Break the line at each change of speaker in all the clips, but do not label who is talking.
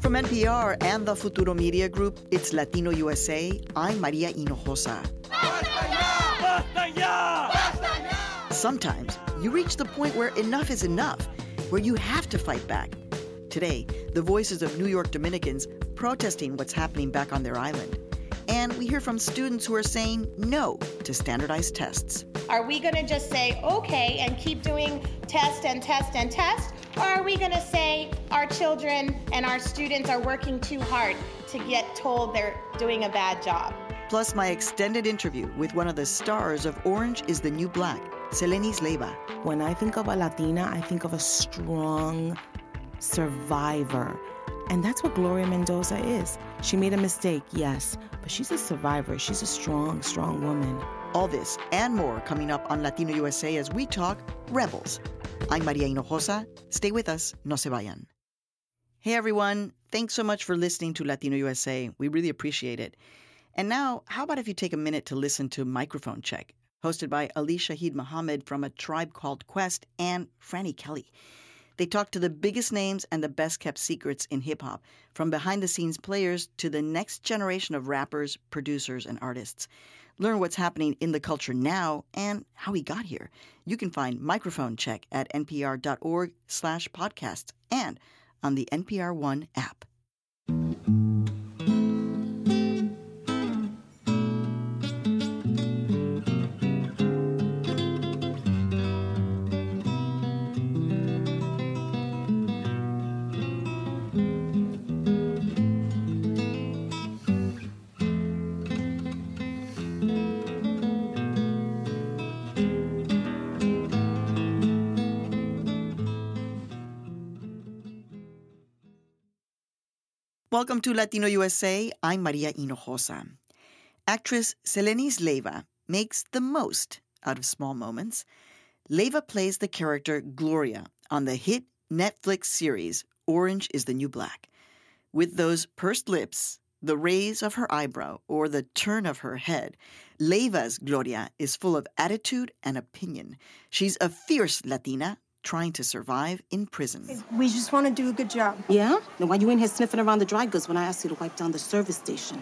From NPR and the Futuro Media Group, it's Latino USA. I'm Maria Hinojosa.
Basta ya! Basta ya! Basta ya!
Sometimes you reach the point where enough is enough, where you have to fight back. Today, the voices of New York Dominicans protesting what's happening back on their island. And we hear from students who are saying no to standardized tests.
Are we going to just say, okay, and keep doing test and test and test? Or are we going to say our children and our students are working too hard to get told they're doing a bad job?
Plus, my extended interview with one of the stars of Orange is the New Black, Selenis Leiva.
When I think of a Latina, I think of a strong survivor. And that's what Gloria Mendoza is. She made a mistake, yes, but she's a survivor. She's a strong, strong woman.
All this and more coming up on Latino USA as we talk Rebels. I'm Maria Hinojosa. Stay with us. No se vayan. Hey, everyone. Thanks so much for listening to Latino USA. We really appreciate it. And now, how about if you take a minute to listen to Microphone Check, hosted by Ali Shaheed Muhammad from A Tribe Called Quest and Frannie Kelly. They talk to the biggest names and the best-kept secrets in hip-hop, from behind-the-scenes players to the next generation of rappers, producers, and artists. Learn what's happening in the culture now and how we got here. You can find Microphone Check at npr.org/podcasts and on the NPR One app. Welcome to Latino USA. I'm Maria Hinojosa. Actress Selenis Leiva makes the most out of small moments. Leiva plays the character Gloria on the hit Netflix series Orange is the New Black. With those pursed lips, the raise of her eyebrow, or the turn of her head, Leiva's Gloria is full of attitude and opinion. She's a fierce Latina trying to survive in prison.
We just want to do a good job.
Yeah? Then why you in here sniffing around the dry goods when I asked you to wipe down the service station?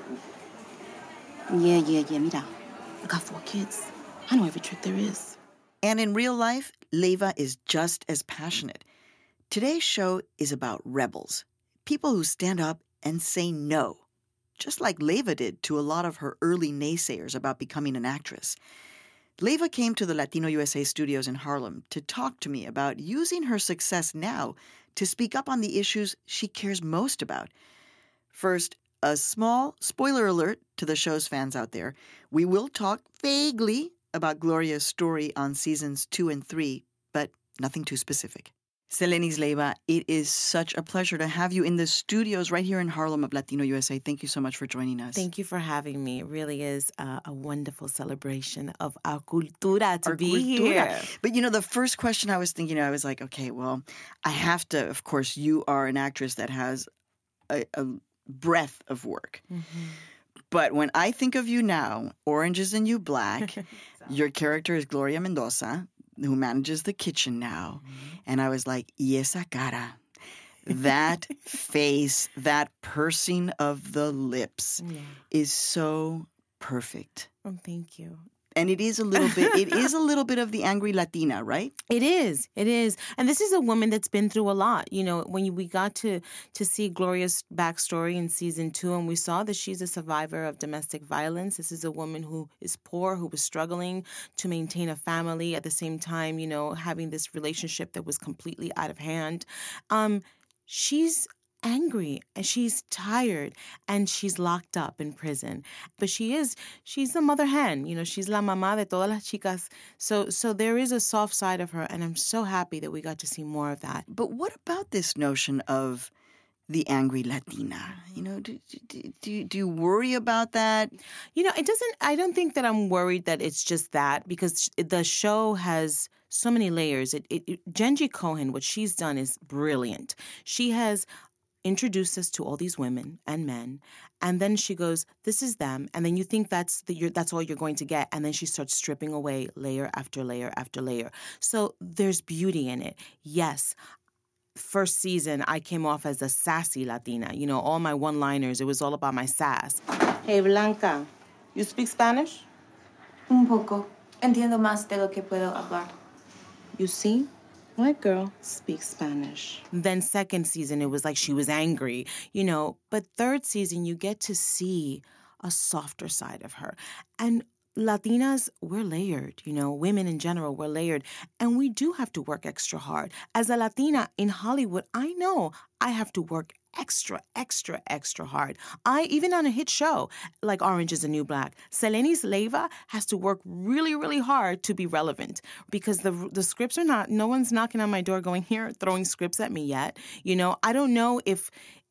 Yeah, mira. I got 4 kids. I know every trick there is.
And in real life, Leiva is just as passionate. Today's show is about rebels, people who stand up and say no, just like Leiva did to a lot of her early naysayers about becoming an actress. Leiva came to the Latino USA studios in Harlem to talk to me about using her success now to speak up on the issues she cares most about. First, a small spoiler alert to the show's fans out there. We will talk vaguely about Gloria's story on seasons 2 and 3, but nothing too specific. Selenis Leiva, it is such a pleasure to have you in the studios right here in Harlem of Latino USA. Thank you so much for joining us.
Thank you for having me. It really is a wonderful celebration of our cultura to be here.
But, the first question I was thinking, I was like, okay, well, I have to, of course, you are an actress that has a breadth of work. Mm-hmm. But when I think of you now, Orange is the New Black, your character is Gloria Mendoza, who manages the kitchen now. Mm-hmm. And I was like, y esa cara, that face, that pursing of the lips is so perfect.
Oh, thank you.
And it is a little bit of the angry Latina, right?
It is. And this is a woman that's been through a lot. When we got to see Gloria's backstory in season 2, and we saw that she's a survivor of domestic violence. This is a woman who is poor, who was struggling to maintain a family at the same time, having this relationship that was completely out of hand. She's angry and she's tired and she's locked up in prison. But she's the mother hen, she's la mamá de todas las chicas. So there is a soft side of her, and I'm so happy that we got to see more of that.
But what about this notion of the angry Latina? Do you worry about that?
I don't think that I'm worried that it's just that, because the show has so many layers. Jenji Kohan, what she's done is brilliant. She has introduced us to all these women and men, and then she goes, this is them, and then you think that's all you're going to get, and then she starts stripping away layer after layer after layer. So there's beauty in it. Yes, first season, I came off as a sassy Latina. You know, all my one-liners, it was all about my sass. Hey, Blanca, you speak Spanish?
Un poco. Entiendo más de lo que puedo hablar.
You see? My girl speaks Spanish. Then second season, it was like she was angry, you know. But third season, you get to see a softer side of her. And Latinas, we're layered, you know. Women in general, we're layered. And we do have to work extra hard. As a Latina in Hollywood, I know I have to work extra hard. Even on a hit show like Orange is the New Black, Selenis Leiva has to work really, really hard to be relevant because the scripts are not, no one's knocking on my door going, here, throwing scripts at me yet. You know, I don't know if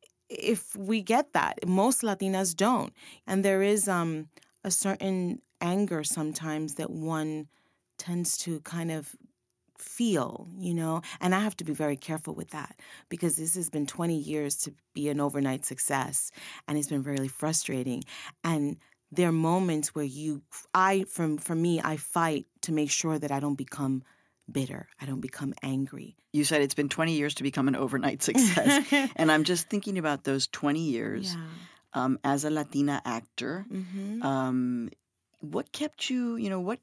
we get that. Most Latinas don't. And there is a certain anger sometimes that one tends to kind of feel, you know, and I have to be very careful with that because this has been 20 years to be an overnight success and it's been really frustrating. And there are moments where for me, I fight to make sure that I don't become bitter. I don't become angry.
You said it's been 20 years to become an overnight success. And I'm just thinking about those 20 years as a Latina actor.
Mm-hmm.
What kept you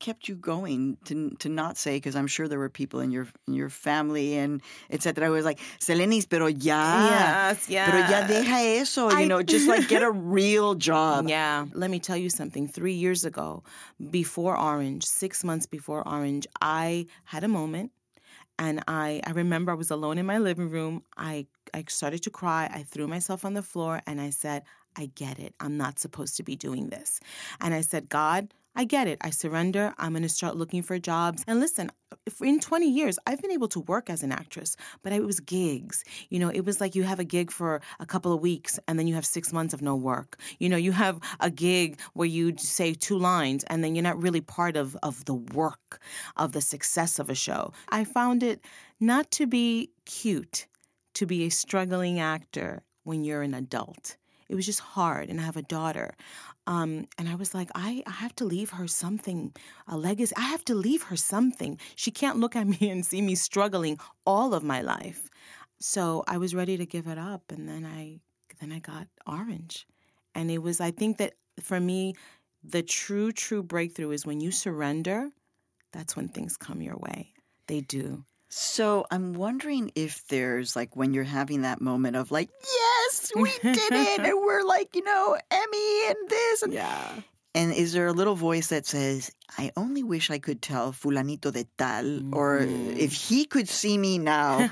going to not say, because I'm sure there were people in your family and et cetera, who was like, Selenis, pero ya.
Yes, yeah.
Pero ya deja eso, you know, just like get a real job.
Yeah. Let me tell you something. 3 years ago, before Orange, 6 months before Orange, I had a moment. And I remember I was alone in my living room. I started to cry. I threw myself on the floor and I said, I get it. I'm not supposed to be doing this. And I said, God, I get it. I surrender. I'm going to start looking for jobs. And listen, in 20 years, I've been able to work as an actress, but it was gigs. You know, it was like you have a gig for a couple of weeks and then you have 6 months of no work. You know, you have a gig where you say 2 lines and then you're not really part of the work, of the success of a show. I found it not to be cute to be a struggling actor when you're an adult. It was just hard, and I have a daughter. And I was like, I have to leave her something, a legacy. I have to leave her something. She can't look at me and see me struggling all of my life. So I was ready to give it up, and then I got Orange. And it was, I think that for me, the true breakthrough is when you surrender, that's when things come your way. They do.
So I'm wondering if there's like when you're having that moment of like, yes, we did it. And we're like, you know, Emmy and this. And,
yeah.
And is there a little voice that says, I only wish I could tell fulanito de tal, or if he could see me now.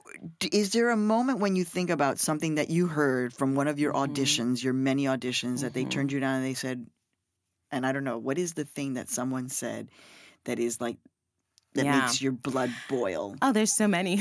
Is there a moment when you think about something that you heard from one of your auditions, your many auditions, that they turned you down and they said, and I don't know, what is the thing that someone said that is like, that makes your blood boil?
Oh, there's so many.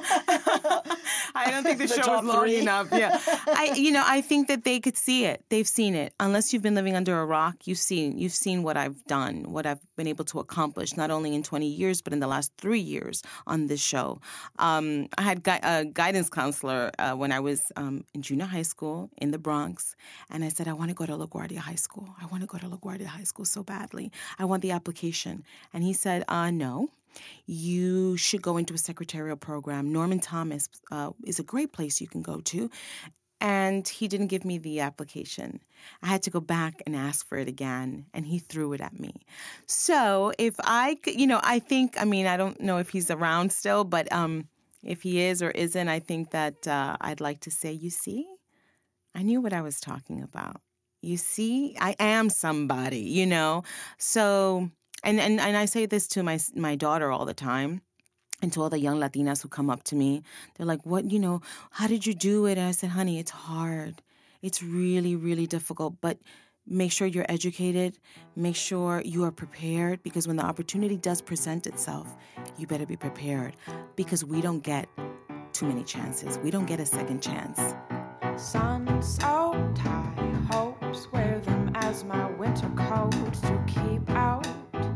I don't think the show is long enough. Yeah, I think that they could see it. They've seen it. Unless you've been living under a rock, you've seen what I've done, what I've been able to accomplish, not only in 20 years, but in the last 3 years on this show. I had a guidance counselor when I was in junior high school in the Bronx, and I said, I want to go to LaGuardia High School. I want to go to LaGuardia High School so badly. I want the application. And he said, no. You should go into a secretarial program. Norman Thomas is a great place you can go to. And he didn't give me the application. I had to go back and ask for it again, and he threw it at me. So if I could, I think, I don't know if he's around still, but if he is or isn't, I think that I'd like to say, you see, I knew what I was talking about. You see, I am somebody, So... And I say this to my daughter all the time, and to all the young Latinas who come up to me. They're like, what, how did you do it? And I said, honey, it's hard. It's really, really difficult. But make sure you're educated. Make sure you are prepared, because when the opportunity does present itself, you better be prepared, because we don't get too many chances. We don't get a second chance.
Sun's out, high hopes, wear them as my winter coat to keep out.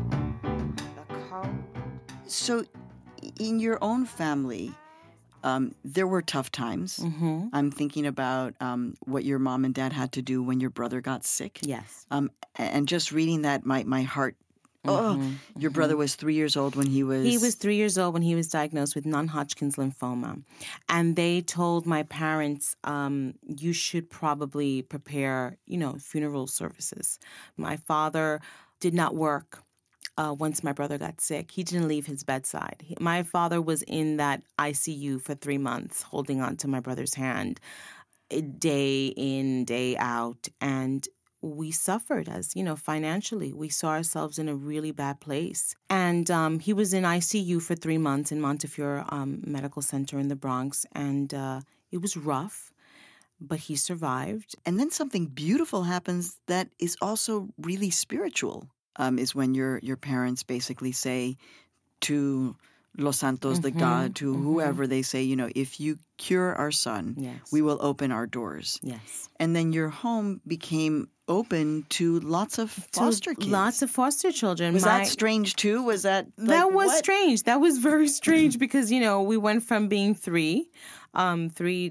So in your own family, there were tough times.
Mm-hmm.
I'm thinking about what your mom and dad had to do when your brother got sick.
Yes.
And just reading that, my heart Your brother was 3 years old when he was...
He was 3 years old when he was diagnosed with non-Hodgkin's lymphoma. And they told my parents, you should probably prepare, funeral services. My father did not work once my brother got sick. He didn't leave his bedside. My father was in that ICU for 3 months, holding on to my brother's hand, day in, day out. And we suffered financially. We saw ourselves in a really bad place. And he was in ICU for 3 months in Montefiore Medical Center in the Bronx. And it was rough, but he survived.
And then something beautiful happens that is also really spiritual, is when your parents basically say to Los Santos, the God, to whoever, they say, if you cure our son, we will open our doors.
Yes.
And then your home became open to lots of foster kids.
Lots of foster children.
Was that strange too? Was that
that was strange. That was very strange because, we went from being three, my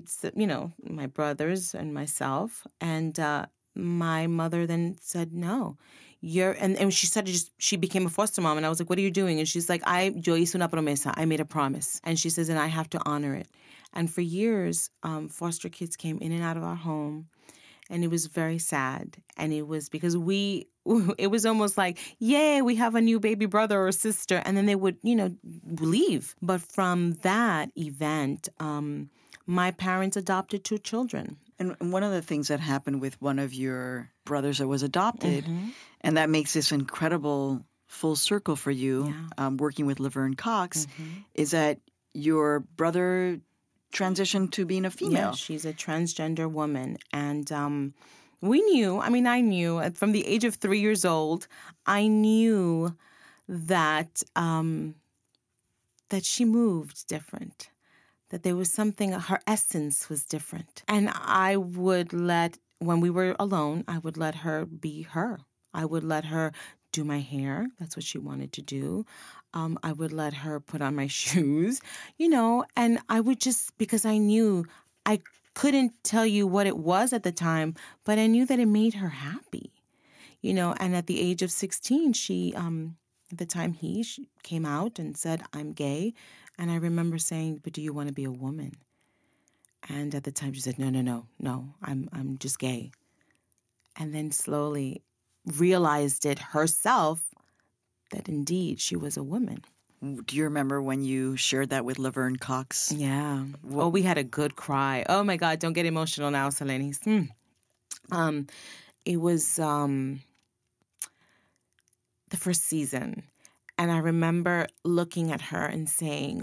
brothers and myself. And my mother then said, no. And she said she became a foster mom, and I was like, what are you doing? And she's like, yo hice una promesa. I made a promise. And she says, and I have to honor it. And for years, foster kids came in and out of our home, and it was very sad. And it was because it was almost like, yay, we have a new baby brother or sister, and then they would, leave. But from that event, my parents adopted 2 children.
And one of the things that happened with one of your brothers that was adopted, and that makes this incredible full circle for you, working with Laverne Cox, is that your brother transitioned to being a female.
Yeah, she's a transgender woman. And we knew, I knew from the age of 3 years old, I knew that that she moved different. That there was something, her essence was different. And when we were alone, I would let her be her. I would let her do my hair. That's what she wanted to do. I would let her put on my shoes, and I would just, because I knew, I couldn't tell you what it was at the time, but I knew that it made her happy, and at the age of 16, she came out and said, I'm gay. And I remember saying, but do you want to be a woman? And at the time she said, no, I'm just gay. And then slowly realized it herself that indeed she was a woman.
Do you remember when you shared that with Laverne Cox?
Yeah. Oh, we had a good cry. Oh my God, don't get emotional now, Selenis. It was the first season. And I remember looking at her and saying,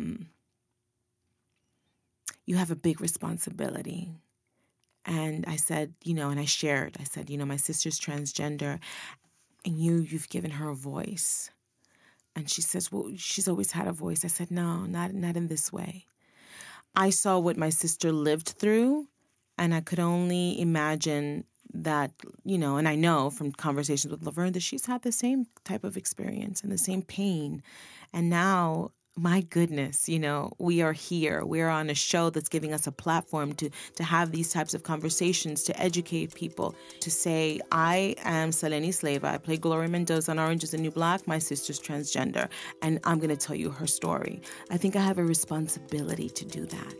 you have a big responsibility. And I said, and I shared, I said, my sister's transgender, and you've given her a voice. And she says, well, she's always had a voice. I said, no, not in this way. I saw what my sister lived through, and I could only imagine that, and I know from conversations with Laverne that she's had the same type of experience and the same pain. And now, my goodness, we are here. We're on a show that's giving us a platform to have these types of conversations, to educate people, to say, I am Selenis Leiva. I play Gloria Mendoza on Orange is the New Black. My sister's transgender, and I'm going to tell you her story. I think I have a responsibility to do that.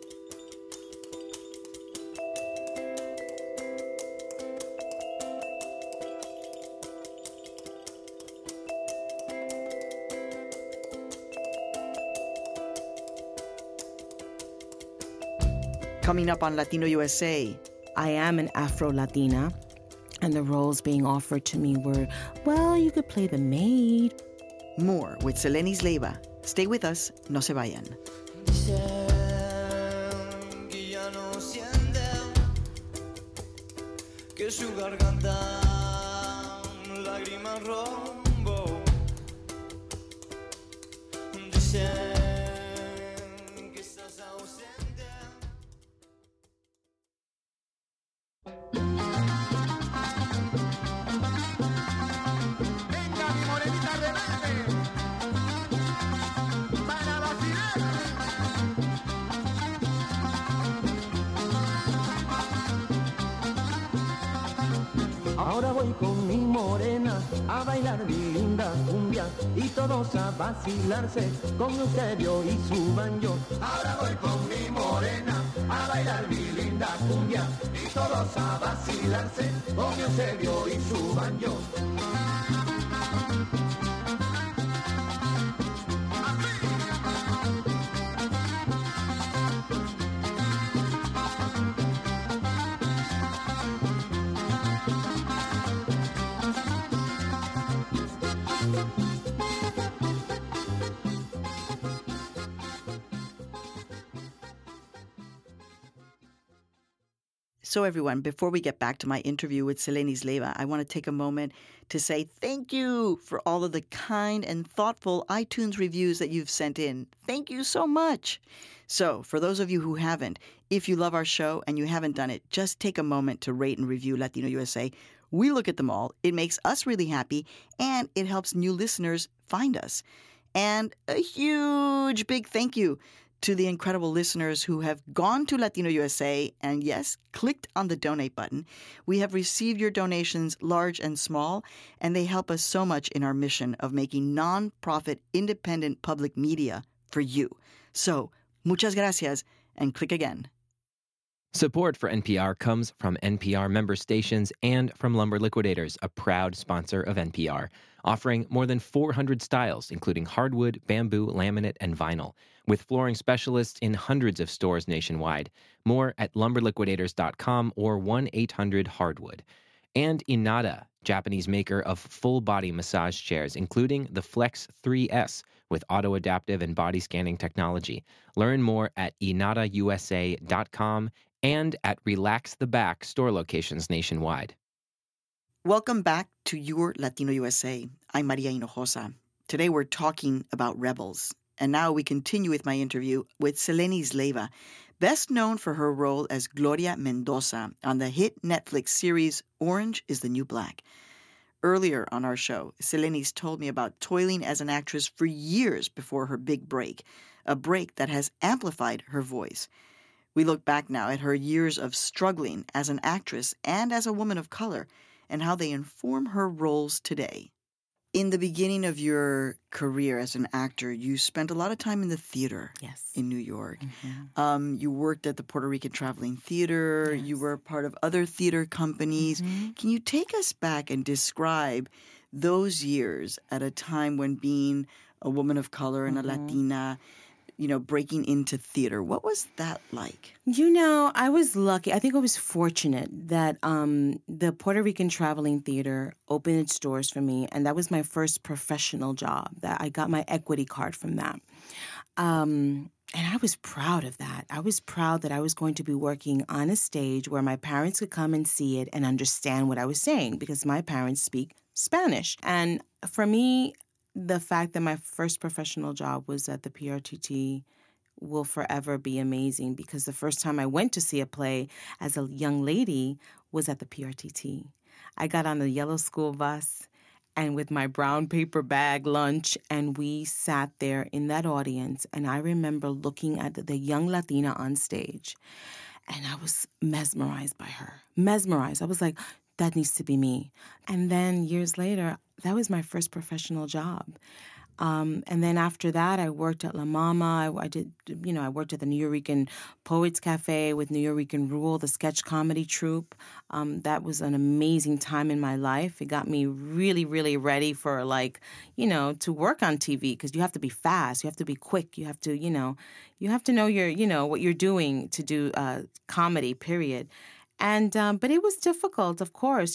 Coming up on Latino USA.
I am an Afro-Latina, and the roles being offered to me were, well, you could play the maid.
More with Selenis Leiva. Stay with us. No se vayan.
Dicen que ya no sienten, que su garganta lágrimas rombo. Dicen que estás ausente.
Venga mi morenita rebelde para vacilar.
Ahora voy con mi morena a bailar mi linda cumbia y todos a vacilarse con Eusebio y su banjo. Ahora voy con mi morena a bailar mi linda cumbia y todos a vacilarse con Eusebio y su banjo.
So everyone, before we get back to my interview with Selenis Leiva, I want to take a moment to say thank you for all of the kind and thoughtful iTunes reviews that you've sent in. Thank you so much. So for those of you who haven't, if you love our show and you haven't done it, just take a moment to rate and review Latino USA. We look at them all. It makes us really happy, and it helps new listeners find us. And a huge big thank you to the incredible listeners who have gone to Latino USA and, yes, clicked on the donate button. We have received your donations, large and small, and they help us so much in our mission of making nonprofit, independent public media for you. So, muchas gracias, and click again.
Support for NPR comes from NPR member stations and from Lumber Liquidators, a proud sponsor of NPR, offering more than 400 styles, including hardwood, bamboo, laminate, and vinyl, with flooring specialists in hundreds of stores nationwide. More at lumberliquidators.com or 1-800-HARDWOOD. And Inada, Japanese maker of full-body massage chairs, including the Flex 3S with auto-adaptive and body scanning technology. Learn more at inadausa.com and at Relax the Back store locations nationwide.
Welcome back to Your Latino USA. I'm Maria Hinojosa. Today we're talking about rebels. And now we continue with my interview with Selenis Leiva, best known for her role as Gloria Mendoza on the hit Netflix series Orange is the New Black. Earlier on our show, Selenis told me about toiling as an actress for years before her big break, a break that has amplified her voice. We look back now at her years of struggling as an actress and as a woman of color and how they inform her roles today. In the beginning of your career as an actor, you spent a lot of time in the theater in New York. Mm-hmm. You worked at the Puerto Rican Traveling Theater. Yes. You were part of other theater companies. Mm-hmm. Can you take us back and describe those years at a time when being a woman of color and a Latina, breaking into theater? What was that like?
I was lucky. I think I was fortunate that the Puerto Rican Traveling Theater opened its doors for me, and that was my first professional job. That I got my equity card from that. And I was proud of that. I was proud that I was going to be working on a stage where my parents could come and see it and understand what I was saying, because my parents speak Spanish. And for me, the fact that my first professional job was at the PRTT will forever be amazing, because the first time I went to see a play as a young lady was at the PRTT. I got on a yellow school bus and with my brown paper bag lunch, and we sat there in that audience, and I remember looking at the young Latina on stage, and I was mesmerized by her. Mesmerized. I was like, that needs to be me. And then years later, that was my first professional job. And then after that, I worked at La Mama. I worked at the Nuyorican Poets Cafe with Nuyorican Rule, the sketch comedy troupe. That was an amazing time in my life. It got me really, really ready for to work on TV, because you have to be fast. You have to be quick. You have to know what you're doing to do comedy, period. And but it was difficult, of course,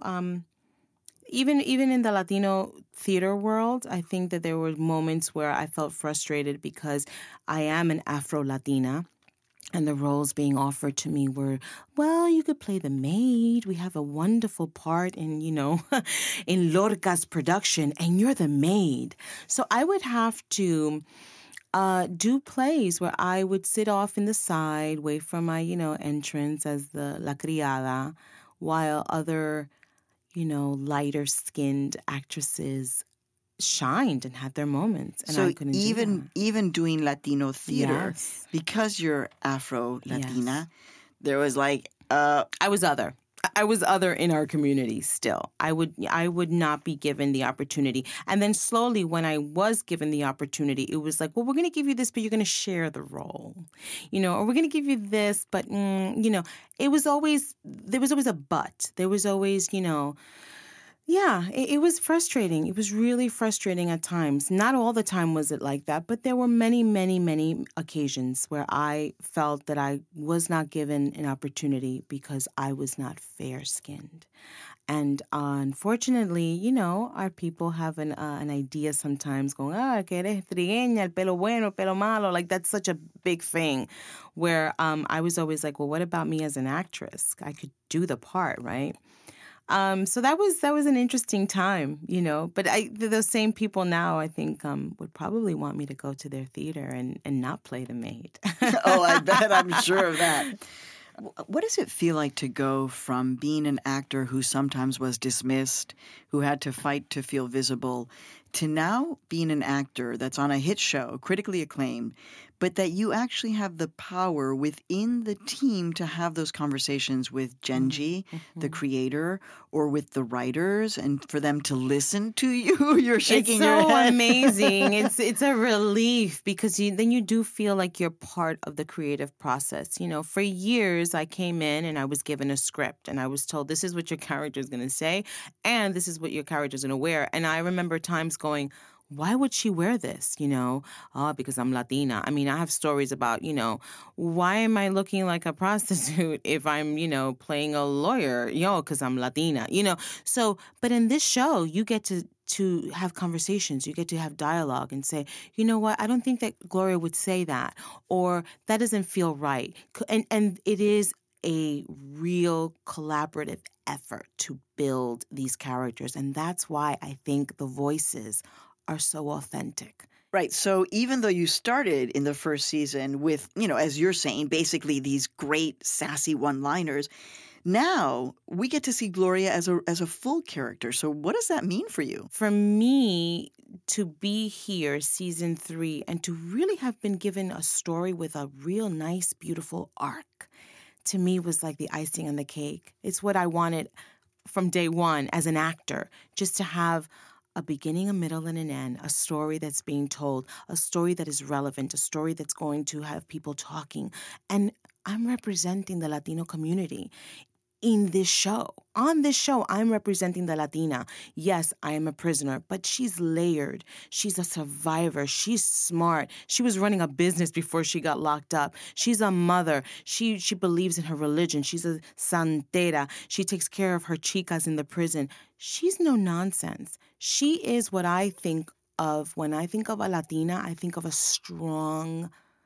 Even in the Latino theater world, I think that there were moments where I felt frustrated because I am an Afro-Latina, and the roles being offered to me were, well, you could play the maid. We have a wonderful part in, in Lorca's production, and you're the maid. So I would have to do plays where I would sit off in the side, wait for my, entrance as the La Criada, while other lighter-skinned actresses shined and had their moments, and
so
I couldn't do that.
Even doing Latino theater, because you're Afro-Latina, there was I was other.
I was other in our community still. I would not be given the opportunity. And then slowly when I was given the opportunity, it was like, well, we're going to give you this, but you're going to share the role, or we're going to give you this, but, there was always a but. There was always, yeah, it was frustrating. It was really frustrating at times. Not all the time was it like that, but there were many, many, many occasions where I felt that I was not given an opportunity because I was not fair-skinned. And unfortunately, our people have an idea sometimes going, que eres trigueña, el pelo bueno, el pelo malo. Like, that's such a big thing where I was always like, well, what about me as an actress? I could do the part, right? So that was an interesting time, But those same people now, I think, would probably want me to go to their theater and not play the maid.
Oh, I bet. I'm sure of that. What does it feel like to go from being an actor who sometimes was dismissed, who had to fight to feel visible, to now being an actor that's on a hit show, critically acclaimed, but that you actually have the power within the team to have those conversations with Genji, the creator, or with the writers, and for them to listen to you? You're shaking your head.
It's so amazing. It's a relief because then you do feel like you're part of the creative process. For years I came in and I was given a script and I was told this is what your character is going to say and this is what your character is going to wear. And I remember times going, why would she wear this? Because I'm Latina. I mean, I have stories about, why am I looking like a prostitute if I'm, playing a lawyer? Because I'm Latina, So, but in this show, you get to have conversations. You get to have dialogue and say, you know what? I don't think that Gloria would say that, or that doesn't feel right. And it is a real collaborative effort to build these characters. And that's why I think the voices are so authentic.
Right. So even though you started in the first season with, as you're saying, basically these great sassy one-liners, now we get to see Gloria as a full character. So what does that mean for you?
For me to be here season 3 and to really have been given a story with a real nice, beautiful arc, to me was like the icing on the cake. It's what I wanted from day one as an actor, just to have a beginning, a middle, and an end, a story that's being told, a story that is relevant, a story that's going to have people talking. And I'm representing the Latino community in this show. On this show, I'm representing the Latina. Yes, I am a prisoner, but she's layered. She's a survivor. She's smart. She was running a business before she got locked up. She's a mother. She believes in her religion. She's a santera. She takes care of her chicas in the prison. She's no nonsense. She is what I think of when I think of a Latina. I think of a strong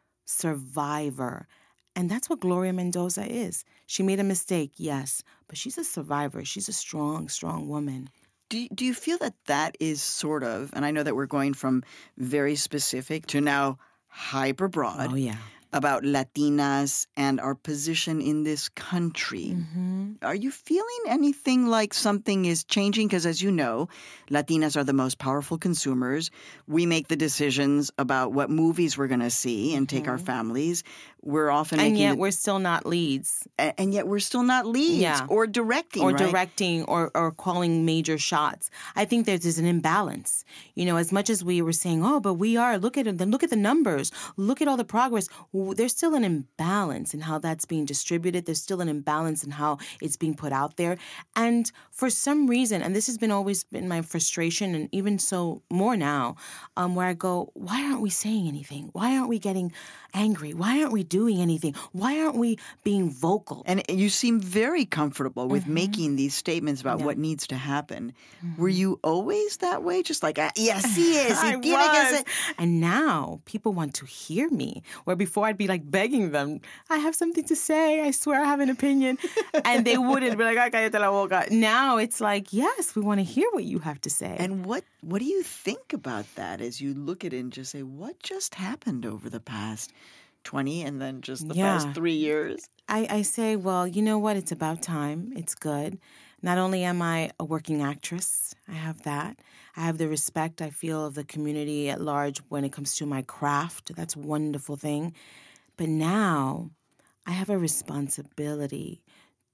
survivor. And that's what Gloria Mendoza is. She made a mistake, yes, but she's a survivor. She's a strong, strong woman.
Do you feel that is sort of, and I know that we're going from very specific to now hyper broad.
Oh, yeah.
About Latinas and our position in this country.
Mm-hmm.
Are you feeling anything like something is changing? Because as you know, Latinas are the most powerful consumers. We make the decisions about what movies we're going to see and take our families. We're often
and yet we're still not leads.
And yet we're still not leads.
Yeah.
Or directing,
or
right?
directing or calling major shots. I think there's an imbalance. As much as we were saying, but we are, look at the numbers, look at all the progress. There's still an imbalance in how that's being distributed. There's still an imbalance in how it's being put out there. And for some reason, and this has always been my frustration, and even so more now, where I go, why aren't we saying anything? Why aren't we getting angry? Why aren't we doing anything? Why aren't we being vocal?
And you seem very comfortable with making these statements about what needs to happen. Were you always that way? Just like, yes, he is.
I was. And now people want to hear me. Where before I'd be like begging them, I have something to say. I swear I have an opinion. And they wouldn't be like, cállate la boca. Now it's like, yes, we want to hear what you have to say.
And what do you think about that as you look at it and just say, what just happened over the past 20 and then just the past 3 years?
I say, well, you know what? It's about time. It's good. Not only am I a working actress, I have that. I have the respect I feel of the community at large when it comes to my craft. That's a wonderful thing. But now I have a responsibility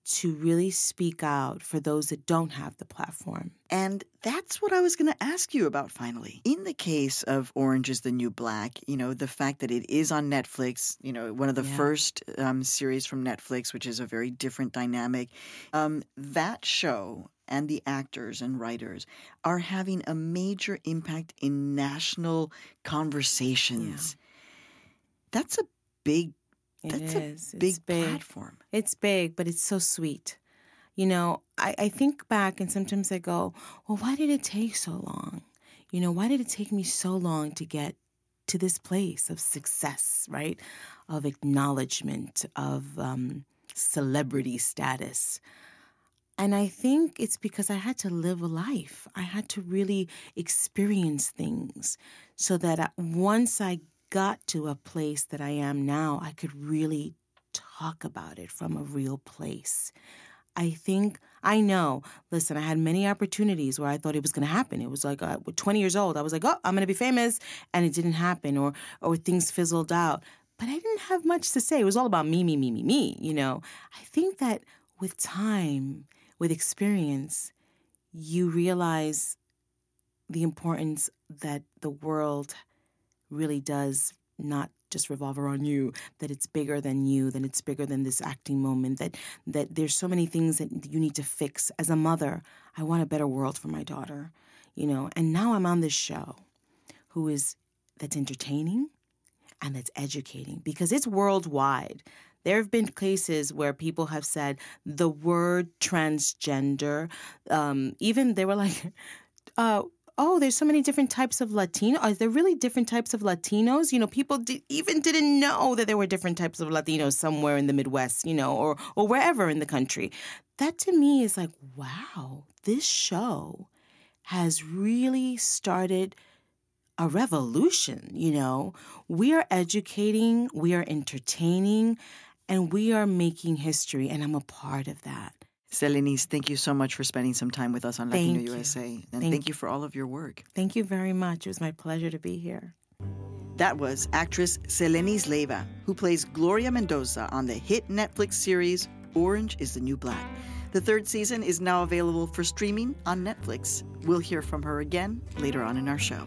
to really speak out for those that don't have the platform.
And that's what I was going to ask you about finally. In the case of Orange is the New Black, the fact that it is on Netflix, one of the first series from Netflix, which is a very different dynamic, that show and the actors and writers are having a major impact in national conversations. Yeah. That's a big big platform.
It's big, but it's so sweet. I think back and sometimes I go, well, why did it take so long? Why did it take me so long to get to this place of success, right? Of acknowledgement, of celebrity status. And I think it's because I had to live a life. I had to really experience things so that once I got to a place that I am now, I could really talk about it from a real place. Listen, I had many opportunities where I thought it was going to happen. It was like 20 years old. I was like, I'm going to be famous. And it didn't happen or things fizzled out. But I didn't have much to say. It was all about me. I think that with time, with experience, you realize the importance that the world really does not just revolve around you, that it's bigger than you, that it's bigger than this acting moment, that there's so many things that you need to fix. As a mother, I want a better world for my daughter, and now I'm on this show that's entertaining and that's educating because it's worldwide. There have been cases where people have said the word transgender, even they were like, there's so many different types of Latino. Are there really different types of Latinos? People didn't know that there were different types of Latinos somewhere in the Midwest, or wherever in the country. That to me is like, wow, this show has really started a revolution, We are educating, we are entertaining, and we are making history, and I'm a part of that.
Selenice, thank you so much for spending some time with us on Latino USA. And thank you for all of your work.
Thank you very much. It was my pleasure to be here.
That was actress Selenice Leiva, who plays Gloria Mendoza on the hit Netflix series Orange is the New Black. The third season is now available for streaming on Netflix. We'll hear from her again later on in our show.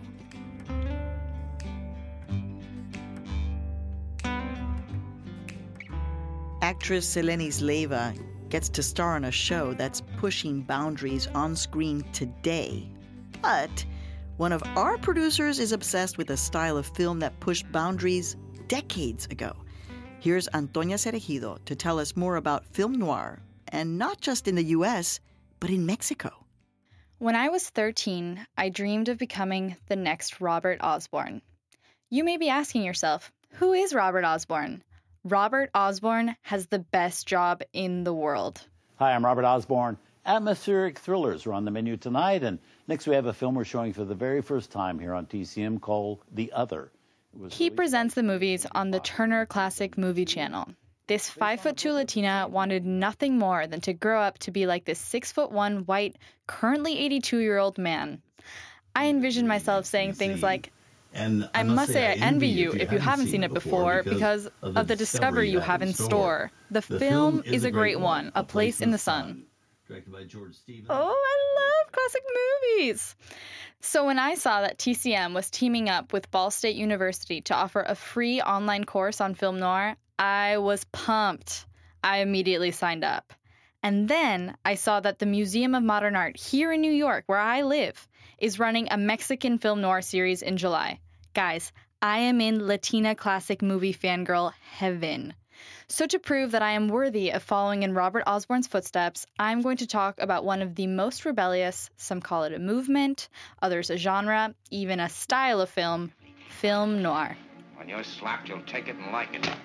Actress Selenice Leiva gets to star on a show that's pushing boundaries on screen today. But one of our producers is obsessed with a style of film that pushed boundaries decades ago. Here's Antonia Cereijido to tell us more about film noir, and not just in the U.S., but in Mexico.
When I was 13, I dreamed of becoming the next Robert Osborne. You may be asking yourself, who is Robert Osborne? Robert Osborne has the best job in the world.
Hi, I'm Robert Osborne. Atmospheric thrillers are on the menu tonight, and next we have a film we're showing for the very first time here on TCM called The Other.
He presents the movies on the Turner Classic Movie Channel. This 5'2" Latina wanted nothing more than to grow up to be like this 6'1" white, currently 82-year-old man. I envisioned myself saying things like,
And
I must say I envy you if you haven't seen it before because of the discovery you have in store. The film is a great one, A Place in the Sun.
Directed by George Stevens.
Oh, I love classic movies. So when I saw that TCM was teaming up with Ball State University to offer a free online course on film noir, I was pumped. I immediately signed up. And then I saw that the Museum of Modern Art here in New York, where I live, is running a Mexican film noir series in July. Guys, I am in Latina classic movie fangirl heaven. So to prove that I am worthy of following in Robert Osborne's footsteps, I'm going to talk about one of the most rebellious, some call it a movement, others a genre, even a style of film, film noir.
When you're slapped, you'll take it and like it.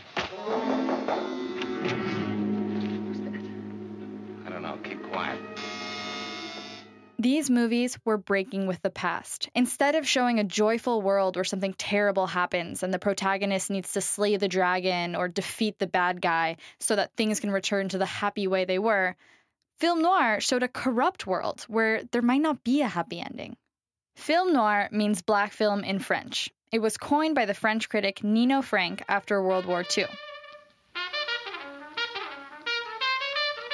I don't know, keep quiet.
These movies were breaking with the past. Instead of showing a joyful world where something terrible happens and the protagonist needs to slay the dragon or defeat the bad guy so that things can return to the happy way they were, film noir showed a corrupt world where there might not be a happy ending. Film noir means black film in French. It was coined by the French critic Nino Frank after World War II.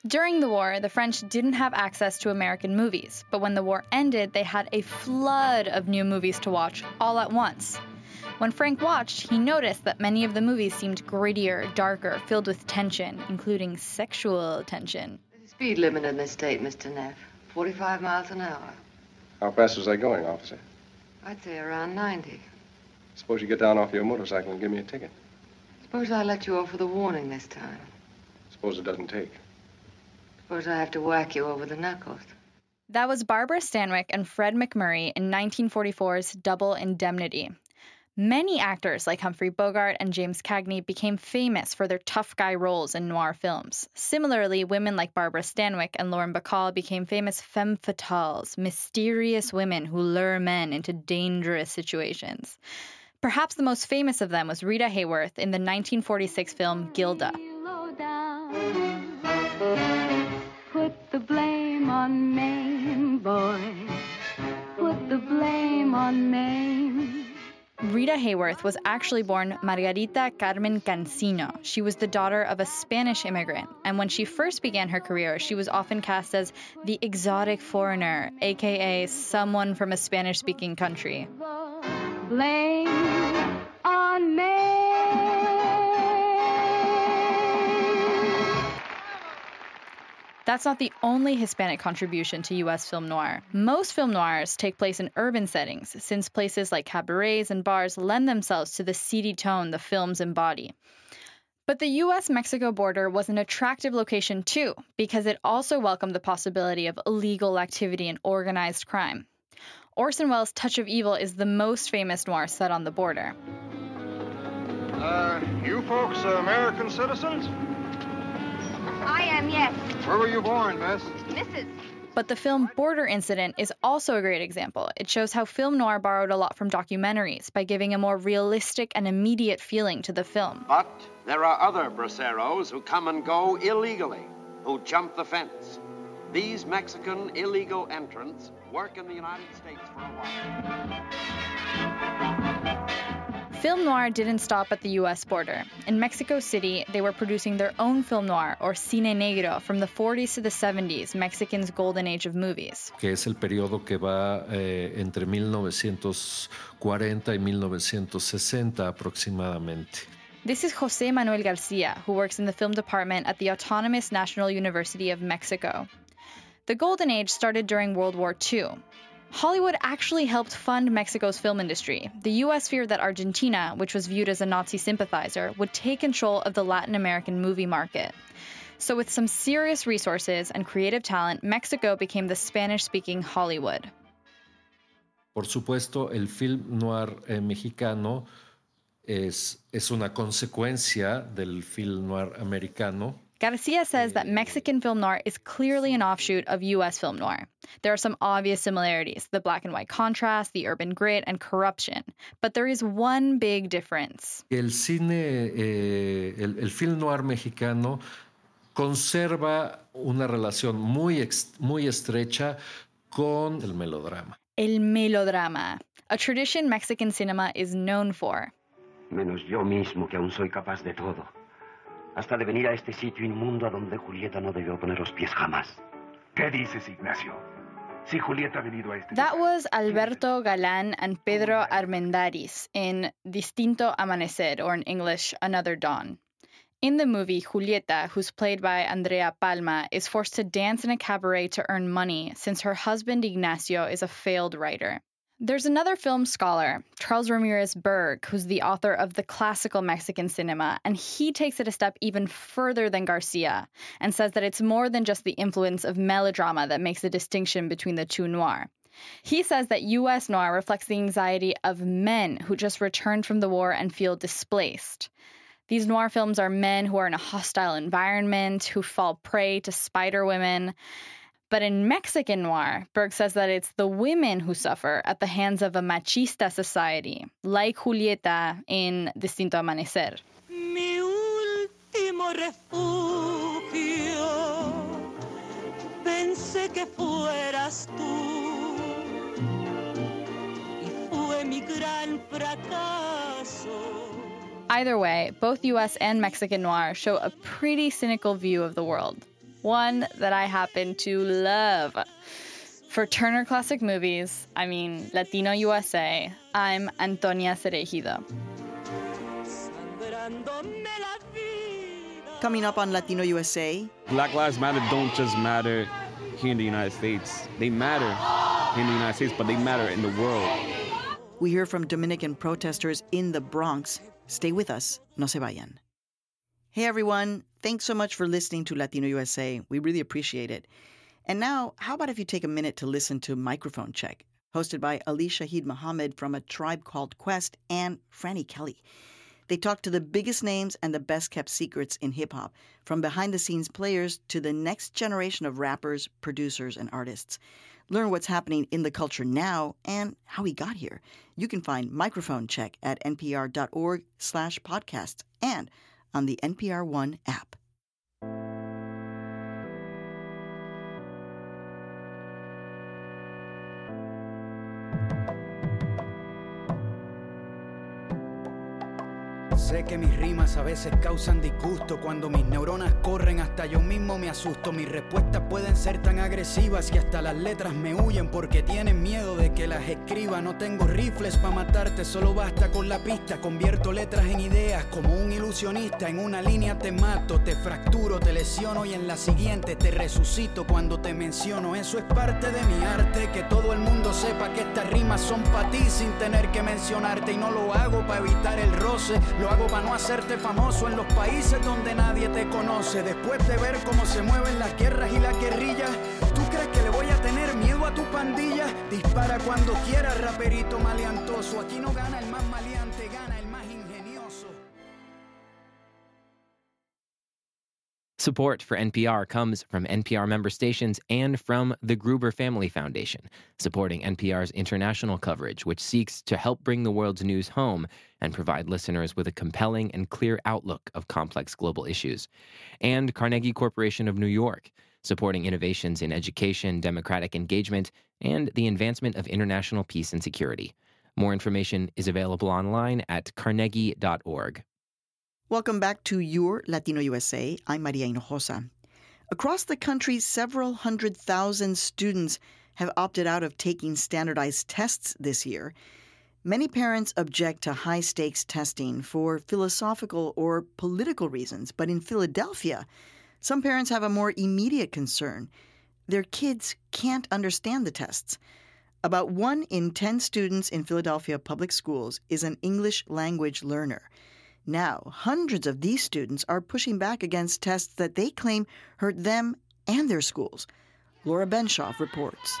During the war, the French didn't have access to American movies, but when the war ended, they had a flood of new movies to watch all at once. When Frank watched, he noticed that many of the movies seemed grittier, darker, filled with tension, including sexual tension.
The speed limit in this state, Mr. Neff, 45 miles an hour.
How fast was I going, officer?
I'd say around 90.
Suppose you get down off your motorcycle and give me a ticket.
Suppose I let you off with a warning this time.
Suppose it doesn't take.
Suppose I have to whack you over the knuckles.
That was Barbara Stanwyck and Fred MacMurray in 1944's Double Indemnity. Many actors like Humphrey Bogart and James Cagney became famous for their tough guy roles in noir films. Similarly, women like Barbara Stanwyck and Lauren Bacall became famous femme fatales, mysterious women who lure men into dangerous situations. Perhaps the most famous of them was Rita Hayworth in the 1946 film Gilda.
Put the blame on Maine, boy. Put the blame on Maine.
Rita Hayworth was actually born Margarita Carmen Cancino. She was the daughter of a Spanish immigrant, and when she first began her career, she was often cast as the exotic foreigner, aka someone from a Spanish-speaking country.
Blame on Maine.
That's not the only Hispanic contribution to U.S. film noir. Most film noirs take place in urban settings, since places like cabarets and bars lend themselves to the seedy tone the films embody. But the U.S.-Mexico border was an attractive location too, because it also welcomed the possibility of illegal activity and organized crime. Orson Welles' Touch of Evil is the most famous noir set on the border.
You folks American citizens?
I am, yes.
Where were you born, miss?
Mrs.
But the film Border Incident is also a great example. It shows how film noir borrowed a lot from documentaries by giving a more realistic and immediate feeling to the film.
But there are other braceros who come and go illegally, who jump the fence. These Mexican illegal entrants work in the United States for a while.
Film noir didn't stop at the U.S. border. In Mexico City, they were producing their own film noir, or cine negro, from the 40s to the 70s, Mexican's golden age of movies.
Que es el periodo que va entre 1940 y 1960 aproximadamente.
This is José Manuel García, who works in the film department at the Autonomous National University of Mexico. The golden age started during World War II. Hollywood actually helped fund Mexico's film industry. The U.S. feared that Argentina, which was viewed as a Nazi sympathizer, would take control of the Latin American movie market. So with some serious resources and creative talent, Mexico became the Spanish-speaking Hollywood.
Por supuesto, el film noir mexicano es una consecuencia del film noir americano.
Garcia says that Mexican film noir is clearly an offshoot of U.S. film noir. There are some obvious similarities, the black and white contrast, the urban grit, and corruption. But there is one big difference.
El cine, el film noir mexicano conserva una relación muy estrecha con el melodrama.
El melodrama, a tradition Mexican cinema is known for.
Menos yo mismo, que aún soy capaz de todo. Hasta de venir a este sitio inmundo a donde Julieta no debió poner los pies jamás.
¿Qué dices, Ignacio? Si Julieta ha venido a este
That was Alberto Galán and Pedro Armendáriz in Distinto Amanecer, or in English, Another Dawn. In the movie, Julieta, who's played by Andrea Palma, is forced to dance in a cabaret to earn money since her husband Ignacio is a failed writer. There's another film scholar, Charles Ramirez Berg, who's the author of the classical Mexican cinema, and he takes it a step even further than Garcia and says that it's more than just the influence of melodrama that makes the distinction between the two noir. He says that U.S. noir reflects the anxiety of men who just returned from the war and feel displaced. These noir films are men who are in a hostile environment, who fall prey to spider women. But in Mexican noir, Berg says that it's the women who suffer at the hands of a machista society, like Julieta in Distinto Amanecer.
Mi último refugio, pensé que fueras tú, y fue mi gran fracaso.
Either way, both U.S. and Mexican noir show a pretty cynical view of the world. one that I happen to love. For Turner Classic Movies, Latino USA, I'm Antonia Cereijido.
Coming up on Latino USA,
Black Lives Matter don't just matter here in the United States. They matter in the United States, but they matter in the world.
We hear from Dominican protesters in the Bronx. Stay with us. No se vayan. Hey, everyone. Thanks so much for listening to Latino USA. We really appreciate it. And now, how about if you take a minute to listen to Microphone Check, hosted by Ali Shaheed Muhammad from A Tribe Called Quest and Frannie Kelly. They talk to the biggest names and the best-kept secrets in hip-hop, from behind-the-scenes players to the next generation of rappers, producers, and artists. Learn what's happening in the culture now and how we got here. You can find Microphone Check at npr.org/podcasts and on the NPR One app.
Sé que mis rimas a veces causan disgusto. Cuando mis neuronas corren hasta yo mismo me asusto. Mis respuestas pueden ser tan agresivas que hasta las letras me huyen porque tienen miedo de que las escriba. No tengo rifles para matarte, solo basta con la pista. Convierto letras en ideas como un ilusionista. En una línea te mato, te fracturo, te lesiono y en la siguiente te resucito cuando te menciono. Eso es parte de mi arte, que todo el mundo sepa que estas rimas son para ti sin tener que mencionarte. Y no lo hago para evitar el roce, lo hago para no hacerte famoso en los países donde nadie te conoce. Después de ver cómo se mueven las guerras y las guerrillas, ¿tú crees que le voy a tener miedo a tu pandilla? Dispara cuando quieras, raperito maleantoso. Aquí no gana el más maleante, gana el más ingenioso.
Support for NPR comes from NPR member stations and from the Gruber Family Foundation, supporting NPR's international coverage, which seeks to help bring the world's news home and provide listeners with a compelling and clear outlook of complex global issues. And Carnegie Corporation of New York, supporting innovations in education, democratic engagement, and the advancement of international peace and security. More information is available online at carnegie.org.
Welcome back to Your Latino USA. I'm Maria Hinojosa. Across the country, several 100,000 students have opted out of taking standardized tests this year. Many parents object to high-stakes testing for philosophical or political reasons, but in Philadelphia, some parents have a more immediate concern. Their kids can't understand the tests. About 1 in 10 students in Philadelphia public schools is an English language learner. Now, hundreds of these students are pushing back against tests that they claim hurt them and their schools. Laura Benshoff reports.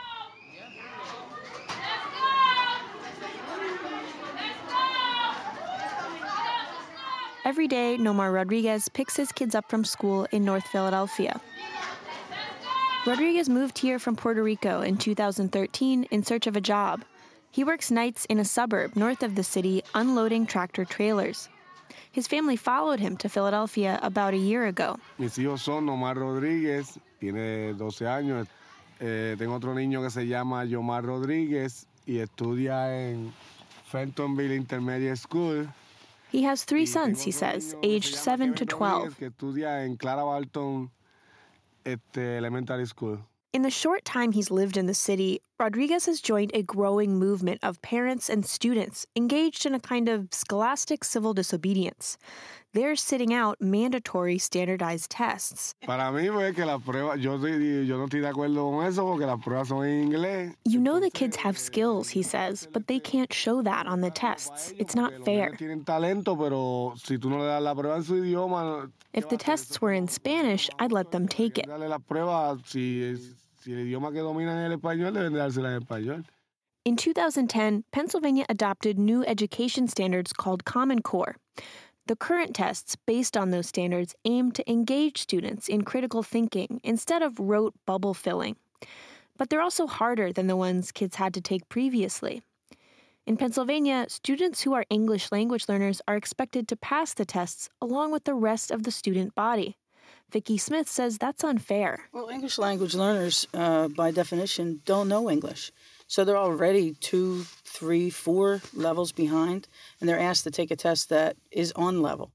Every day, Nomar Rodriguez picks his kids up from school in North Philadelphia. Rodriguez moved here from Puerto Rico in 2013 in search of a job. He works nights in a suburb north of the city unloading tractor trailers. His family followed him to Philadelphia about a year ago.
Mis hijos son Nomar Rodríguez, tiene 12 años. Tengo otro niño que se llama Yomar Rodríguez y estudia en Fentonville Intermediate School.
He has 3 sons, he says, aged 7 to 12.
Que estudia en Clara Barton Elementary School.
In the short time he's lived in the city, Rodriguez has joined a growing movement of parents and students engaged in a kind of scholastic civil disobedience. They're sitting out mandatory standardized tests.
Para mí es que las pruebas, yo no estoy de acuerdo con eso porque las pruebas son en inglés.
You know the kids have skills, he says, but they can't show that on the tests. It's not fair.
Tienen talento, pero si tú no le das la prueba en su idioma.
If the tests were in Spanish, I'd let them take it.
Darle la prueba si el idioma que dominan es el español, deben dársela en español.
In 2010, Pennsylvania adopted new education standards called Common Core. The current tests, based on those standards, aim to engage students in critical thinking instead of rote bubble filling. But they're also harder than the ones kids had to take previously. In Pennsylvania, students who are English language learners are expected to pass the tests along with the rest of the student body. Vicki Smith says that's unfair.
Well, English language learners, by definition, don't know English. So they're already 2, 3, 4 levels behind, and they're asked to take a test that is on level.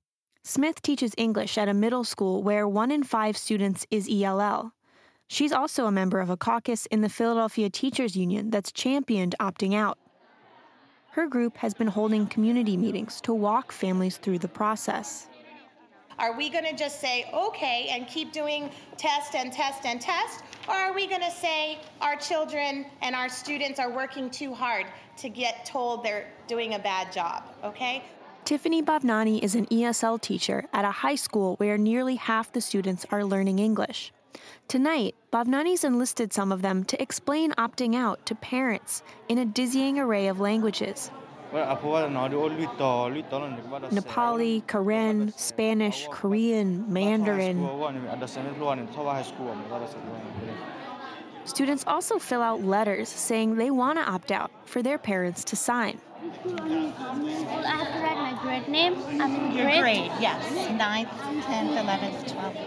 Smith teaches English at a middle school where 1 in 5 students is ELL. She's also a member of a caucus in the Philadelphia Teachers Union that's championed opting out. Her group has been holding community meetings to walk families through the process.
Are we going to just say, okay, and keep doing test and test and test? Or are we going to say our children and our students are working too hard to get told they're doing a bad job, okay?
Tiffany Bhavnani is an ESL teacher at a high school where nearly half the students are learning English. Tonight, Bhavnani's enlisted some of them to explain opting out to parents in a dizzying array of languages. Nepali, Karen, Spanish, Korean, Mandarin. Students also fill out letters saying they want to opt out for their parents to sign.
I have to write my grade name. I'm in
Your
grade.
grade, yes. 9th, 10th, 11th, 12th.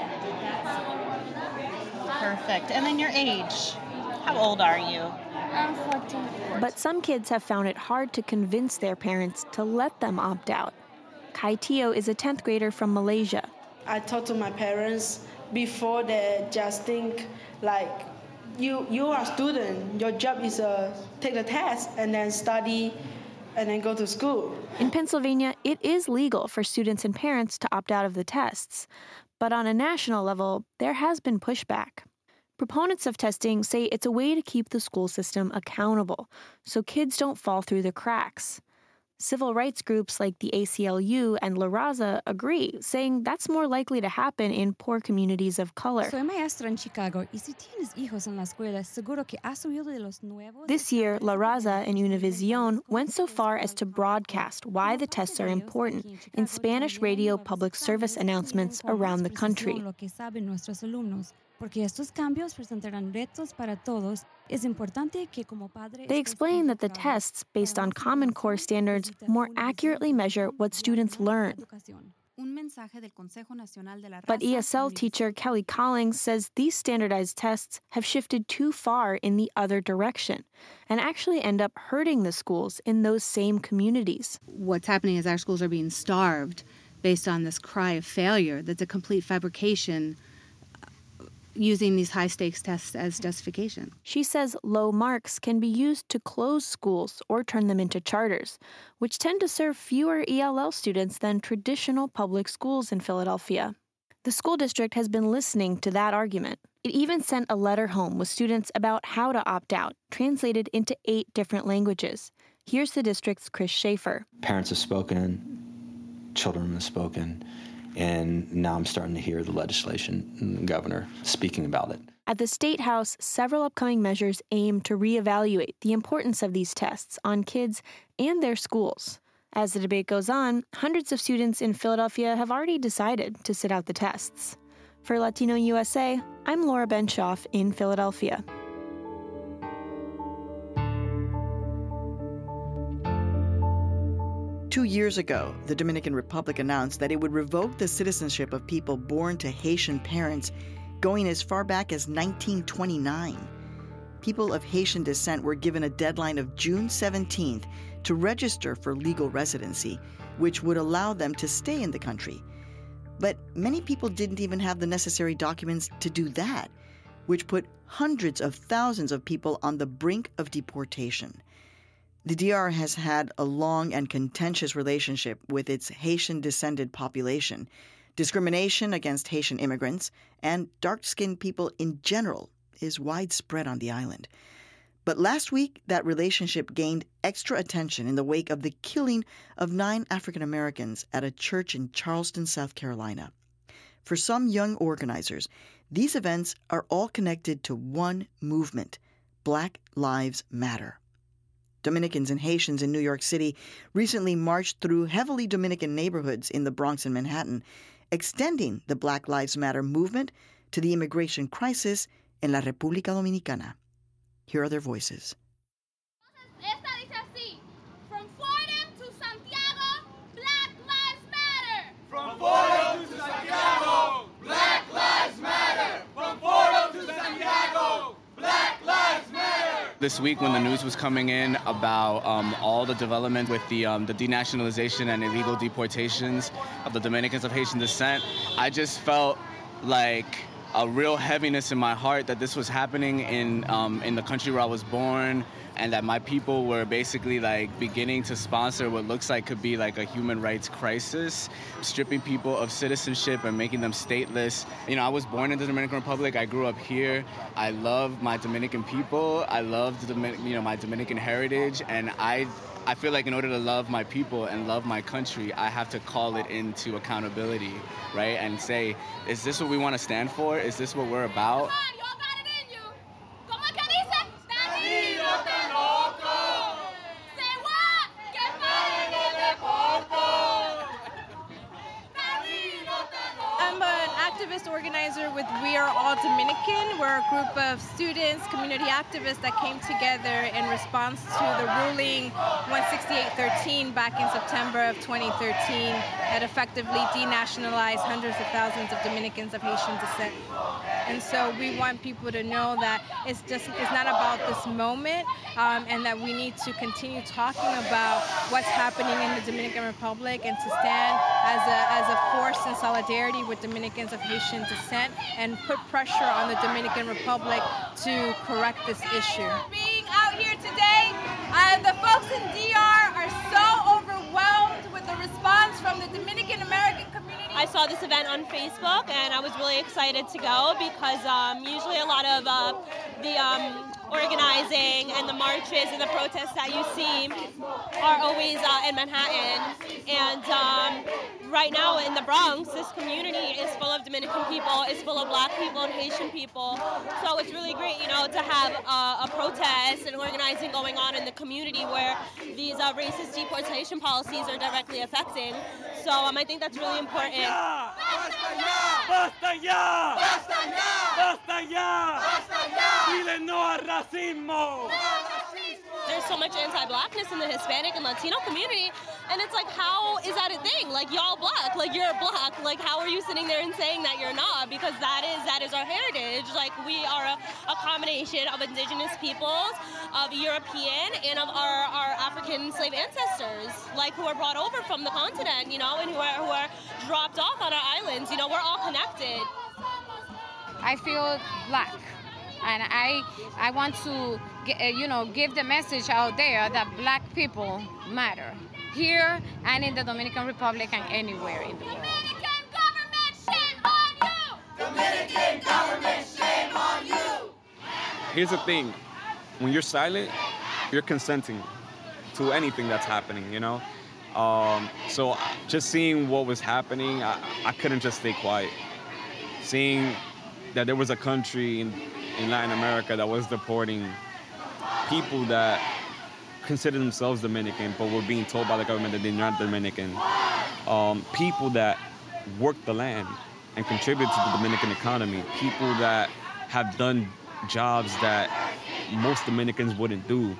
Perfect. And then your age. How old are you?
I'm 14.
But some kids have found it hard to convince their parents to let them opt out. Kai Teo is a 10th grader from Malaysia.
I talked to my parents before they just think like, you are a student. Your job is take the test and then study and then go to school.
In Pennsylvania, it is legal for students and parents to opt out of the tests. But on a national level, there has been pushback. Proponents of testing say it's a way to keep the school system accountable so kids don't fall through the cracks. Civil rights groups like the ACLU and La Raza agree, saying that's more likely to happen in poor communities of color.
Soy maestra en Chicago y si tienes hijos en la escuela, seguro que has oído de los nuevos.
This year, La Raza and Univision went so far as to broadcast why the tests are important in Spanish radio public service announcements around the country.
Porque estos cambios presentarán retos para todos, es importante que como padre.
They explain that the tests, based on Common Core standards, more accurately measure what students learn. But ESL teacher Kelly Collings says these standardized tests have shifted too far in the other direction and actually end up hurting the schools in those same communities.
What's happening is our schools are being starved based on this cry of failure that's a complete fabrication, using these high-stakes tests as justification.
She says low marks can be used to close schools or turn them into charters, which tend to serve fewer ELL students than traditional public schools in Philadelphia. The school district has been listening to that argument. It even sent a letter home with students about how to opt out, translated into 8 different languages. Here's the district's Chris Schaefer.
Parents have spoken, children have spoken, and now I'm starting to hear the legislation and the governor speaking about it.
At the State House, several upcoming measures aim to reevaluate the importance of these tests on kids and their schools. As the debate goes on, hundreds of students in Philadelphia have already decided to sit out the tests. For Latino USA, I'm Laura Benshoff in Philadelphia.
Two years ago, the Dominican Republic announced that it would revoke the citizenship of people born to Haitian parents, going as far back as 1929. People of Haitian descent were given a deadline of June 17th to register for legal residency, which would allow them to stay in the country. But many people didn't even have the necessary documents to do that, which put hundreds of thousands of people on the brink of deportation. The DR has had a long and contentious relationship with its Haitian-descended population. Discrimination against Haitian immigrants and dark-skinned people in general is widespread on the island. But last week, that relationship gained extra attention in the wake of the killing of 9 African Americans at a church in Charleston, South Carolina. For some young organizers, these events are all connected to one movement: Black Lives Matter. Dominicans and Haitians in New York City recently marched through heavily Dominican neighborhoods in the Bronx and Manhattan, extending the Black Lives Matter movement to the immigration crisis in la República Dominicana. Here are their voices.
Esta dice así: From Fordham to Santiago, Black Lives Matter.
From Fordham to Santiago, Black Lives Matter. From Fordham to Santiago, Black Lives Matter.
This week when the news was coming in about all the development with the denationalization and illegal deportations of the Dominicans of Haitian descent, I just felt like a real heaviness in my heart that this was happening in the country where I was born, and that my people were basically like beginning to sponsor what looks like could be like a human rights crisis, stripping people of citizenship and making them stateless. You know, I was born in the Dominican Republic. I grew up here. I love my Dominican people. I love my Dominican heritage, and I feel like in order to love my people and love my country, I have to call it into accountability, right? And say, is this what we want to stand for? Is this what we're about?
I'm an activist organizer with We Are All Dominican. We're a group of students, community activists that came together in response to the ruling 16813 back in September of 2013 that effectively denationalized hundreds of thousands of Dominicans of Haitian descent. And so we want people to know that it's not about this moment, and that we need to continue talking about what's happening in the Dominican Republic and to stand as a force in solidarity with Dominicans of Haitian descent and put pressure on the Dominican Republic to correct this issue.
Being out here today, the folks in DR are so overwhelmed with the response from the Dominican American community.
I saw this event on Facebook and I was really excited to go because usually a lot of the organizing and the marches and the protests that you see are always in Manhattan. And right now in the Bronx, this community is full of Dominican people, it's full of Black people and Haitian people. So it's really great, to have a protest and organizing going on in the community where these racist deportation policies are directly affecting. So I think that's really important.
¡Basta ya! ¡Basta ya! ¡Basta ya! ¡Basta ya! ¡Dile no al racismo!
There's so much anti-Blackness in the Hispanic and Latino community, and it's like, how is that a thing? Like, y'all Black, like you're Black, like how are you sitting there and saying that you're not? Because that is our heritage. Like, we are a combination of indigenous peoples, of European, and of our African slave ancestors, like who are brought over from the continent, and who are dropped off on our islands. We're all connected.
I feel Black. And I want to, give the message out there that Black people matter here and in the Dominican Republic and anywhere in the world.
Dominican government, shame on you! Dominican government, shame on you!
Here's the thing. When you're silent, you're consenting to anything that's happening, So just seeing what was happening, I couldn't just stay quiet. Seeing that there was a country in Latin America that was deporting people that consider themselves Dominican, but were being told by the government that they're not Dominican. People that work the land and contribute to the Dominican economy. People that have done jobs that most Dominicans wouldn't do.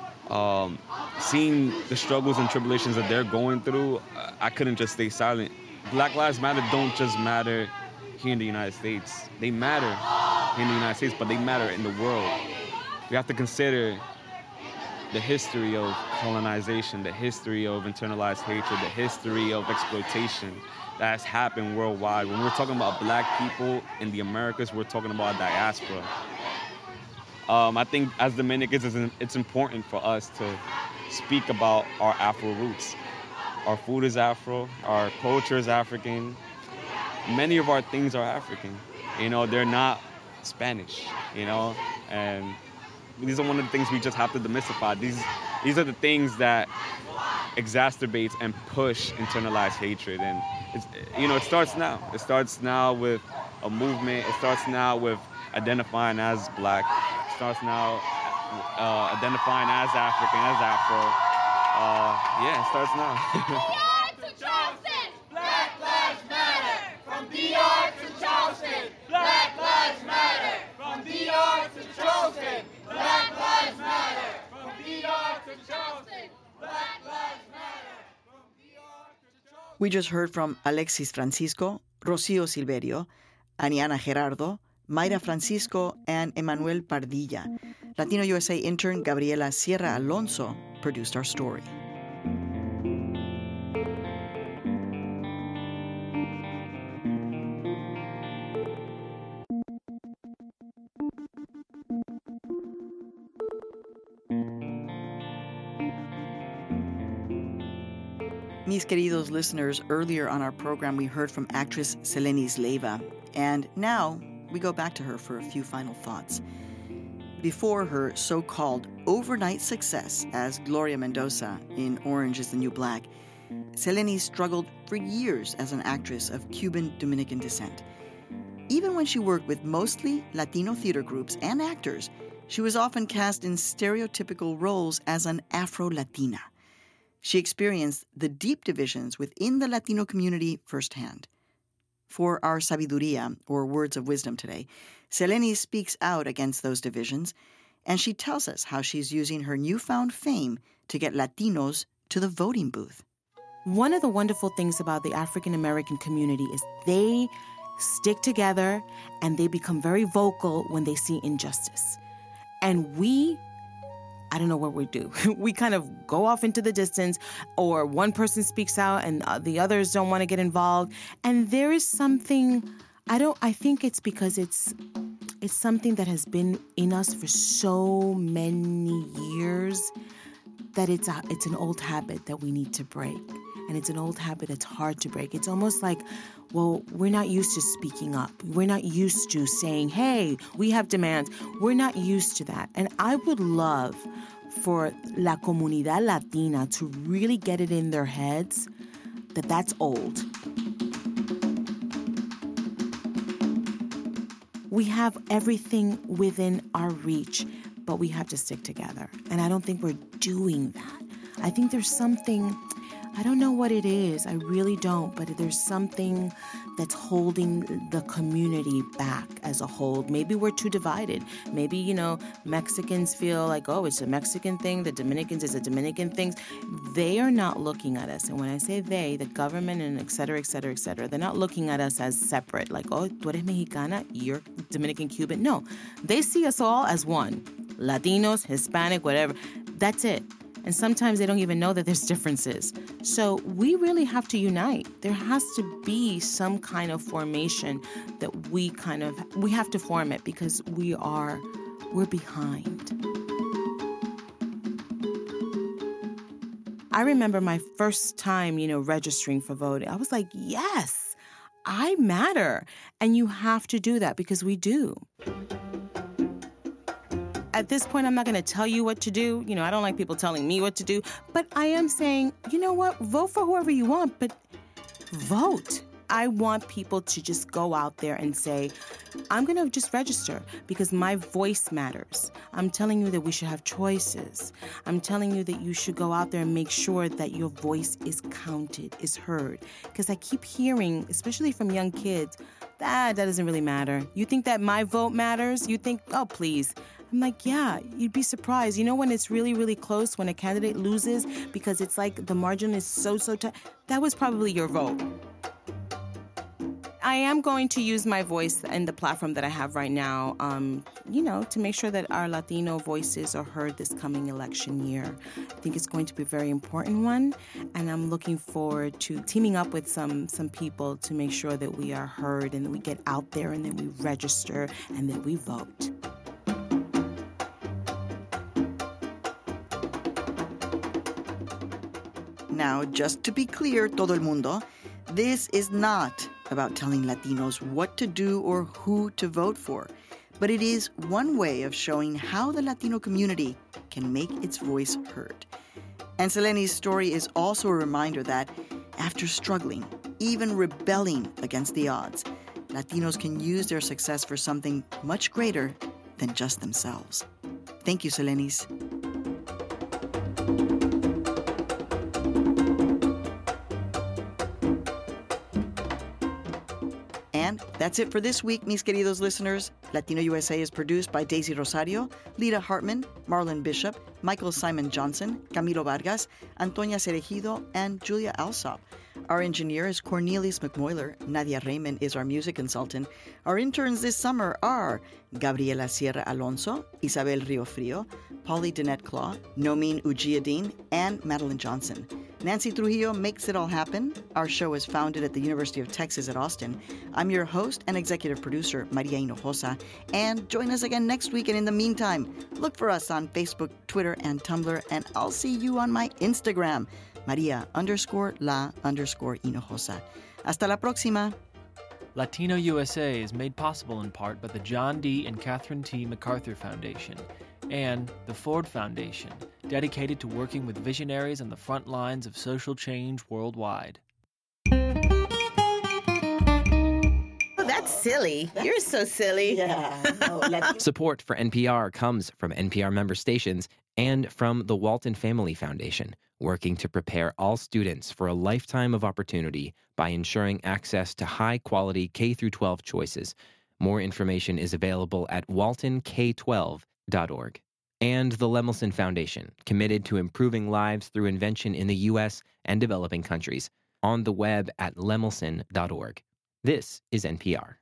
Seeing the struggles and tribulations that they're going through, I couldn't just stay silent. Black Lives Matter don't just matter here in the United States. They matter in the United States, but they matter in the world. We have to consider the history of colonization, the history of internalized hatred, the history of exploitation that has happened worldwide. When we're talking about Black people in the Americas, we're talking about diaspora. I think as Dominicans, it's important for us to speak about our Afro roots. Our food is Afro, our culture is African. Many of our things are African. They're not Spanish, and these are one of the things we just have to demystify. These are the things that exacerbates and push internalized hatred. And it starts now. It starts now with a movement. It starts now with identifying as Black. It starts now identifying as African, as Afro. It starts now.
Black Lives Matter! From DR to Charleston! Black Lives Matter! From DR to Charleston! Black Lives Matter! From DR to Charleston! Black Lives Matter! From DR to Charleston!
We just heard from Alexis Francisco, Rocio Silverio, Aniana Gerardo, Mayra Francisco, and Emmanuel Pardilla. Latino USA intern Gabriela Sierra Alonso produced our story. Mis queridos listeners, earlier on our program we heard from actress Selenis Leiva, and now we go back to her for a few final thoughts. Before her so-called overnight success as Gloria Mendoza in Orange is the New Black, Selenis struggled for years as an actress of Cuban-Dominican descent. Even when she worked with mostly Latino theater groups and actors, she was often cast in stereotypical roles as an Afro-Latina. She experienced the deep divisions within the Latino community firsthand. For our Sabiduría, or Words of Wisdom today, Selenis speaks out against those divisions, and she tells us how she's using her newfound fame to get Latinos to the voting booth.
One of the wonderful things about the African American community is they stick together and they become very vocal when they see injustice. And I don't know what we do. We kind of go off into the distance, or one person speaks out and the others don't want to get involved. And there is something, I think it's because it's something that has been in us for so many years that it's an old habit that we need to break. And it's an old habit that's hard to break. It's almost like, well, we're not used to speaking up. We're not used to saying, hey, we have demands. We're not used to that. And I would love for La Comunidad Latina to really get it in their heads that that's old. We have everything within our reach, but we have to stick together. And I don't think we're doing that. I think there's something, I don't know what it is, I really don't, but there's something that's holding the community back as a whole. Maybe we're too divided. Maybe, Mexicans feel like, oh, it's a Mexican thing, the Dominicans is a Dominican thing. They are not looking at us. And when I say they, the government and et cetera, et cetera, et cetera, they're not looking at us as separate, like, oh, tú eres mexicana, you're Dominican, Cuban. No, they see us all as one. Latinos, Hispanic, whatever. That's it. And sometimes they don't even know that there's differences. So we really have to unite. There has to be some kind of formation that we have to form it because we're behind. I remember my first time, registering for voting. I was like, yes, I matter. And you have to do that because we do. At this point, I'm not going to tell you what to do. I don't like people telling me what to do. But I am saying, you know what? Vote for whoever you want, but vote. I want people to just go out there and say, I'm going to just register because my voice matters. I'm telling you that we should have choices. I'm telling you that you should go out there and make sure that your voice is counted, is heard. Because I keep hearing, especially from young kids, that doesn't really matter. You think that my vote matters? You think, oh, please. I'm like, yeah, you'd be surprised. When it's really, really close, when a candidate loses, because it's like the margin is so tight, that was probably your vote. I am going to use my voice and the platform that I have right now, to make sure that our Latino voices are heard this coming election year. I think it's going to be a very important one, and I'm looking forward to teaming up with some people to make sure that we are heard and that we get out there and that we register and that we vote.
Now, just to be clear, todo el mundo, this is not about telling Latinos what to do or who to vote for, but it is one way of showing how the Latino community can make its voice heard. And Selenis' story is also a reminder that after struggling, even rebelling against the odds, Latinos can use their success for something much greater than just themselves. Thank you, Selenis. And that's it for this week, mis queridos listeners. Latino USA is produced by Daisy Rosario, Lita Hartman, Marlon Bishop, Michael Simon Johnson, Camilo Vargas, Antonia Cerejido, and Julia Alsop. Our engineer is Cornelius McMoyler. Nadia Raymond is our music consultant. Our interns this summer are Gabriela Sierra Alonso, Isabel Riofrio, Polly Danette Claw, Nomin Ujiadin, and Madeline Johnson. Nancy Trujillo makes it all happen. Our show is founded at the University of Texas at Austin. I'm your host and executive producer, Maria Hinojosa. And join us again next week. And in the meantime, look for us on Facebook, Twitter, and Tumblr. And I'll see you on my Instagram, Maria_la_Hinojosa. Hasta la próxima.
Latino USA is made possible in part by the John D. and Catherine T. MacArthur Foundation and the Ford Foundation, dedicated to working with visionaries on the front lines of social change worldwide.
Oh, that's silly. You're so silly.
Yeah.
Support for NPR comes from NPR member stations and from the Walton Family Foundation, working to prepare all students for a lifetime of opportunity by ensuring access to high-quality K-12 choices. More information is available at waltonk12.org. And the Lemelson Foundation, committed to improving lives through invention in the U.S. and developing countries, on the web at lemelson.org. This is NPR.